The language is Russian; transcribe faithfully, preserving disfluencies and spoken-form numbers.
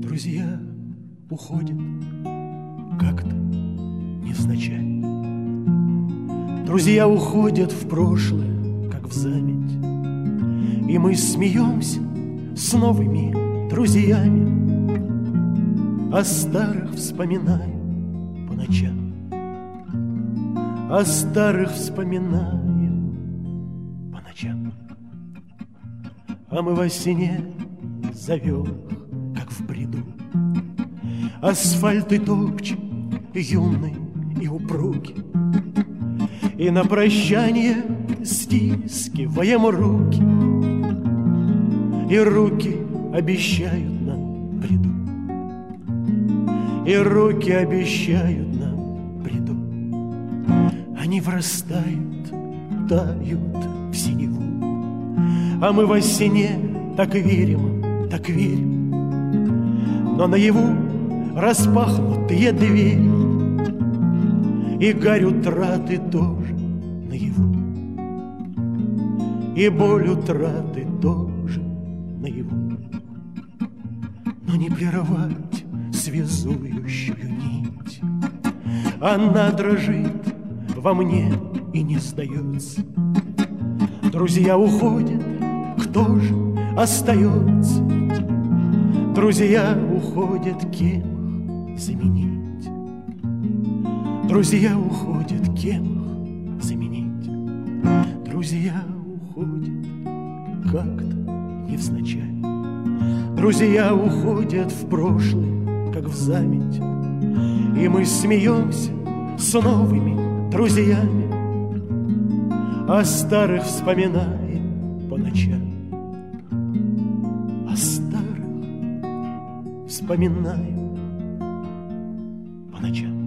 Друзья уходят как-то невзначай. Друзья уходят в прошлое, как в заметь, и мы смеемся с новыми друзьями, о старых вспоминаем по ночам, о старых вспоминаем по ночам. А мы во сне зовем их, как в бреду, асфальты топчем, юный и упругий, и на прощание стискиваем руки, и руки обещают нам бреду, и руки обещают нам бреду. Они вырастают, тают в синеву, а мы во сне так верим, так верим, но наяву распахнутые двери, и гарь утраты тоже наяву, и боль утраты тоже наяву. Но не прервать связующую нить, она дрожит во мне и не сдается. Друзья уходят, кто же остается? Друзья уходят, кем их заменить? Друзья уходят, кем их заменить? Друзья уходят как-то невзначай. Друзья уходят в прошлое, как в заметь, и мы смеемся с новыми друзьями, о старых вспоминаем по ночам, о старых вспоминаем по ночам.